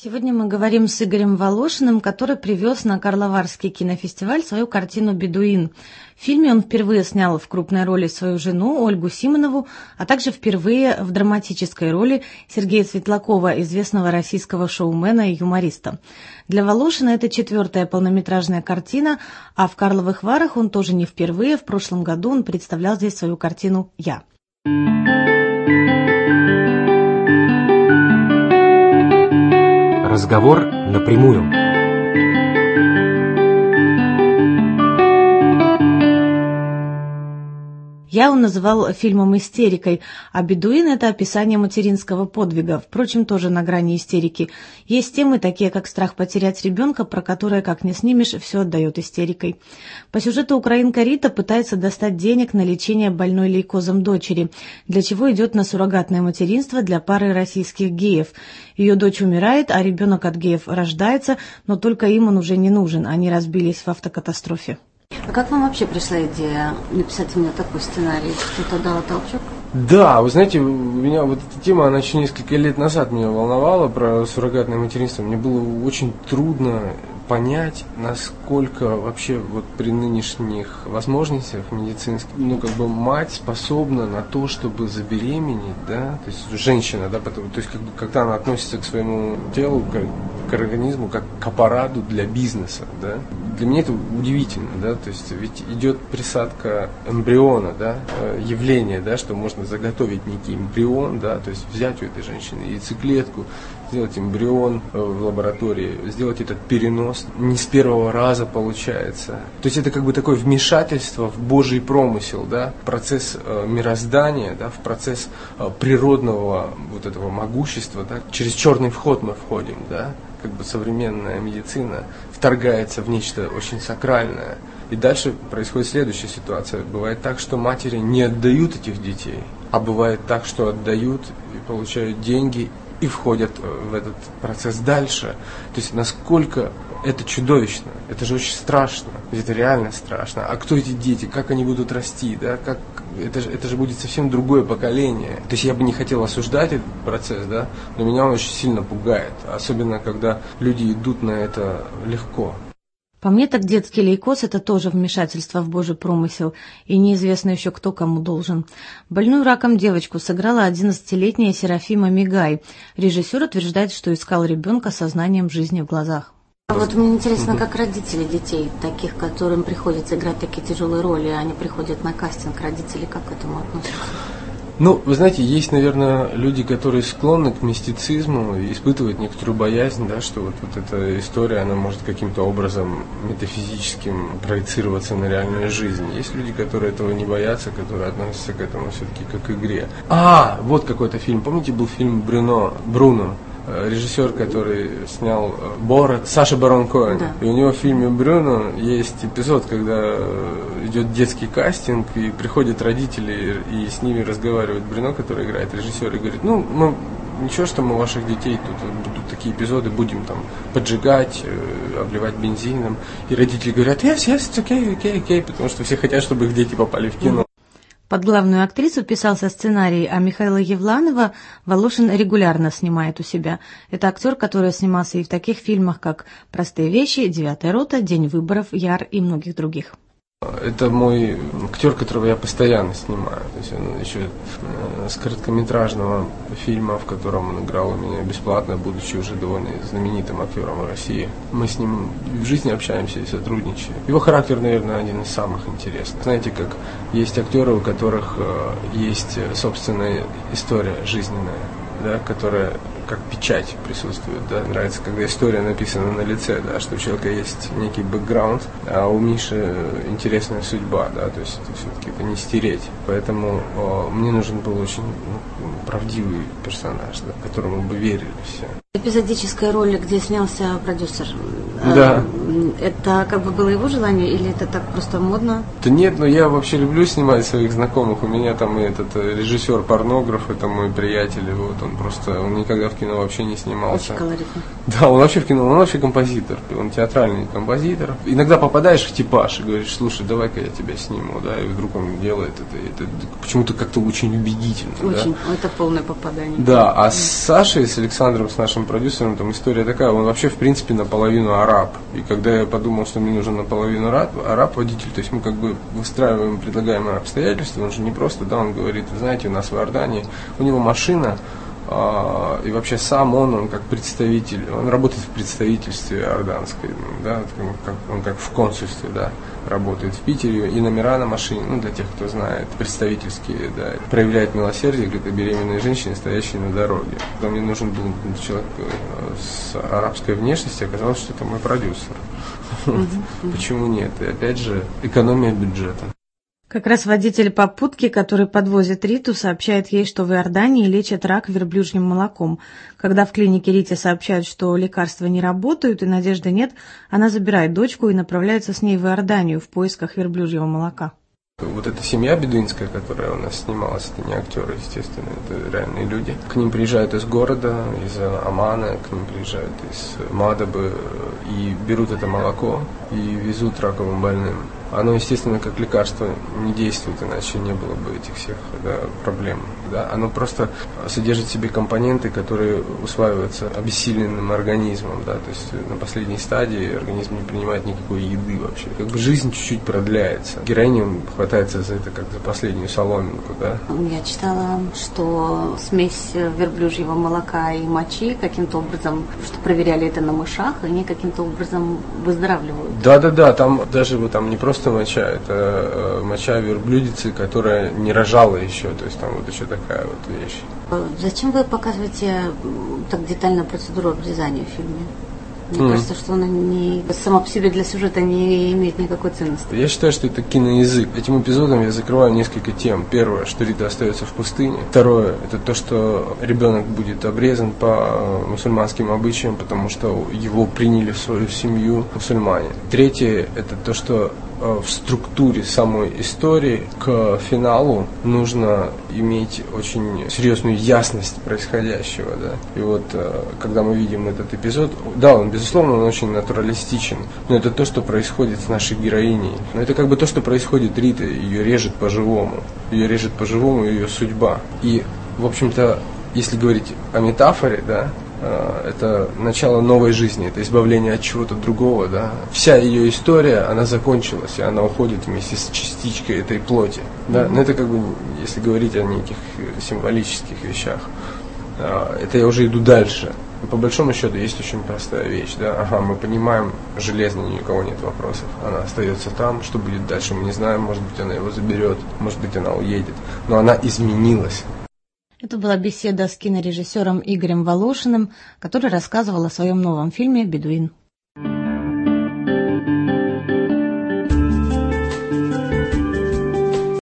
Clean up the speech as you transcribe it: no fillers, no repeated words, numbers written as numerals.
Сегодня мы говорим с Игорем Волошиным, который привез на Карловарский кинофестиваль свою картину «Бедуин». В фильме он впервые снял в крупной роли свою жену Ольгу Симонову, а также впервые в драматической роли Сергея Светлакова, известного российского шоумена и юмориста. Для Волошина это 4-я полнометражная картина, а в «Карловых Варах» он тоже не впервые. В прошлом году он представлял здесь свою картину «Я». Разговор напрямую. «Я» он называл фильмом «Истерикой», а «Бедуин» — это описание материнского подвига, впрочем, тоже на грани истерики. Есть темы, такие как страх потерять ребенка, про которые, как ни снимешь, все отдает истерикой. По сюжету украинка Рита пытается достать денег на лечение больной лейкозом дочери, для чего идет на суррогатное материнство для пары российских геев. Ее дочь умирает, а ребенок от геев рождается, но только им он уже не нужен, они разбились в автокатастрофе. А как вам вообще пришла идея написать именно такой сценарий? Что-то дало толчок? Да, вы знаете, у меня вот эта тема, она еще несколько лет назад меня волновала, про суррогатное материнство. Мне было очень трудно понять, насколько вообще вот при нынешних возможностях медицинских, мать способна на то, чтобы забеременеть, да, то есть женщина, да, то есть когда она относится к своему телу, к организму, как к аппарату для бизнеса, да. Для меня это удивительно, да, то есть ведь идет присадка эмбриона, да, явление, да, что можно заготовить некий эмбрион, да, то есть взять у этой женщины яйцеклетку, сделать эмбрион в лаборатории, сделать этот перенос, не с первого раза получается. То есть это как бы такое вмешательство в Божий промысел, да, в процесс мироздания, да, в процесс природного вот этого могущества, да, через черный вход мы входим, да, как бы современная медицина вторгается в нечто очень сакральное. И дальше происходит следующая ситуация. Бывает так, что матери не отдают этих детей, а бывает так, что отдают и получают деньги и входят в этот процесс дальше. То есть насколько это чудовищно, это же очень страшно, это реально страшно. А кто эти дети, как они будут расти, да? Это же будет совсем другое поколение. То есть я бы не хотел осуждать этот процесс, да? Но меня он очень сильно пугает, особенно когда люди идут на это легко. По мне, так детский лейкоз – это тоже вмешательство в Божий промысел, и неизвестно еще, кто кому должен. Больную раком девочку сыграла 11-летняя Серафима Мигай. Режиссер утверждает, что искал ребенка со знанием жизни в глазах. А вот мне интересно, как родители детей, таких, которым приходится играть такие тяжелые роли, они приходят на кастинг, родители как к этому относятся? Ну, вы знаете, есть, наверное, люди, которые склонны к мистицизму и испытывают некоторую боязнь, да, что вот эта история, она может каким-то образом метафизическим проецироваться на реальную жизнь. Есть люди, которые этого не боятся, которые относятся к этому все-таки как к игре. Вот какой-то фильм. Помните, был фильм «Бруно»? Режиссер, который снял «Борат», Саша Барон Коэн. Да. И у него в фильме «Брюно» есть эпизод, когда идет детский кастинг, и приходят родители, и с ними разговаривает Брюно, который играет режиссер, и говорит, ничего, что мы ваших детей, тут будут такие эпизоды, будем там поджигать, обливать бензином. И родители говорят, yes, okay, потому что все хотят, чтобы их дети попали в кино. Под главную актрису писался сценарий, а Михаила Евланова Волошин регулярно снимает у себя. Это актер, который снимался и в таких фильмах, как «Простые вещи», «Девятая рота», «День выборов», «Яр» и многих других. Это мой актер, которого я постоянно снимаю. То есть он еще с короткометражного фильма, в котором он играл у меня бесплатно, будучи уже довольно знаменитым актером в России. Мы с ним в жизни общаемся и сотрудничаем. Его характер, наверное, один из самых интересных. Знаете, как есть актеры, у которых есть собственная история жизненная, да, которая как печать присутствует, да. Нравится, когда история написана на лице, да, что у человека есть некий бэкграунд, а у Миши интересная судьба, да, то есть все-таки это не стереть. Поэтому мне нужен был очень правдивый персонаж, да, которому бы верили все. Эпизодическая роль, где снялся продюсер, да. Это как бы было его желание или это так просто модно? Да нет, но я вообще люблю снимать своих знакомых. У меня там этот режиссер-порнограф, это мой приятель, вот он никогда в кино вообще не снимался. Очень колоритно. Да, он вообще в кино, он вообще композитор, он театральный композитор. Иногда попадаешь в типаж и говоришь, слушай, давай-ка я тебя сниму, да, и вдруг он делает это почему-то как-то очень убедительно. Очень, да? Это полное попадание. Да, а с Сашей, с Александром, с нашим продюсером, там история такая, он вообще, в принципе, наполовину араб. И когда я подумал, что мне нужен наполовину араб-водитель, то есть мы как бы выстраиваем предлагаемые обстоятельства, он же не просто, да, он говорит, вы знаете, у нас в Иордании, у него машина, и вообще сам он как представитель, он работает в представительстве иорданской, да, он как в консульстве, да, работает в Питере, и номера на машине, ну, для тех, кто знает, представительские, да, проявляет милосердие к этой беременной женщине, стоящей на дороге. Когда мне нужен был человек с арабской внешностью, оказалось, что это мой продюсер. Почему нет? И опять же, экономия бюджета. Как раз водитель попутки, который подвозит Риту, сообщает ей, что в Иордании лечат рак верблюжьим молоком. Когда в клинике Рите сообщают, что лекарства не работают и надежды нет, она забирает дочку и направляется с ней в Иорданию в поисках верблюжьего молока. Вот эта семья бедуинская, которая у нас снималась, это не актеры, естественно, это реальные люди. К ним приезжают из города, из Омана, к ним приезжают из Мадабы и берут это молоко и везут раковым больным. Оно, естественно, как лекарство не действует, иначе не было бы этих всех, да, проблем. Да? Оно просто содержит в себе компоненты, которые усваиваются обессиленным организмом. Да? То есть на последней стадии организм не принимает никакой еды вообще. Как бы жизнь чуть-чуть продляется. Героиня хватается за это как за последнюю соломинку. Да? Я читала, что смесь верблюжьего молока и мочи каким-то образом, что проверяли это на мышах, и они каким-то образом выздоравливают. Да, там даже вот там не просто моча, это моча верблюдицы, которая не рожала еще, то есть там вот еще такая вот вещь. Зачем вы показываете так детально процедуру обрезания в фильме? Мне кажется, что она сама по себе для сюжета не имеет никакой ценности. Я считаю, что это киноязык. Этим эпизодом я закрываю несколько тем. Первое, что Рита остается в пустыне. Второе, это то, что ребенок будет обрезан по мусульманским обычаям, потому что его приняли в свою семью мусульмане. Третье, это то, что в структуре самой истории к финалу нужно иметь очень серьезную ясность происходящего. Да? И вот когда мы видим этот эпизод, да, он, безусловно, он очень натуралистичен, но это то, что происходит с нашей героиней. Но это как бы то, что происходит Рита, ее режет по-живому. Ее режет по-живому ее судьба. И, в общем-то, если говорить о метафоре, да, это начало новой жизни, это избавление от чего-то другого, да. Вся ее история, она закончилась, и она уходит вместе с частичкой этой плоти, да. Но это как бы, если говорить о неких символических вещах, это я уже иду дальше. Но по большому счету есть очень простая вещь, да. Ага, мы понимаем, железно, ни у кого нет вопросов. Она остается там, что будет дальше, мы не знаем, может быть, она его заберет, может быть, она уедет, но она изменилась. Это была беседа с кинорежиссером Игорем Волошиным, который рассказывал о своем новом фильме «Бедуин».